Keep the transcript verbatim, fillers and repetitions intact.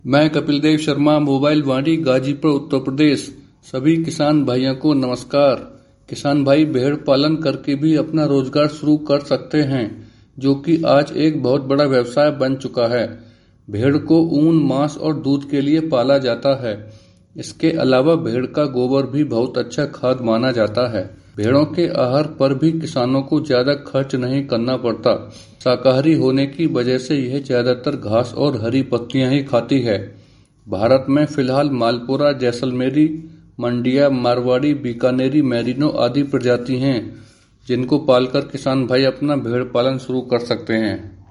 मैं कपिल देव शर्मा, मोबाइल वाणी, गाजीपुर, उत्तर प्रदेश। सभी किसान भाइयों को नमस्कार। किसान भाई भेड़ पालन करके भी अपना रोजगार शुरू कर सकते हैं, जो कि आज एक बहुत बड़ा व्यवसाय बन चुका है। भेड़ को ऊन, मांस और दूध के लिए पाला जाता है। इसके अलावा भेड़ का गोबर भी बहुत अच्छा खाद माना जाता है। भेड़ों के आहार पर भी किसानों को ज्यादा खर्च नहीं करना पड़ता। शाकाहारी होने की वजह से यह ज्यादातर घास और हरी पत्तियां ही खाती है। भारत में फिलहाल मालपुरा, जैसलमेरी, मंडिया, मारवाड़ी, बीकानेरी, मेरिनो आदि प्रजाति हैं, जिनको पालकर किसान भाई अपना भेड़ पालन शुरू कर सकते हैं।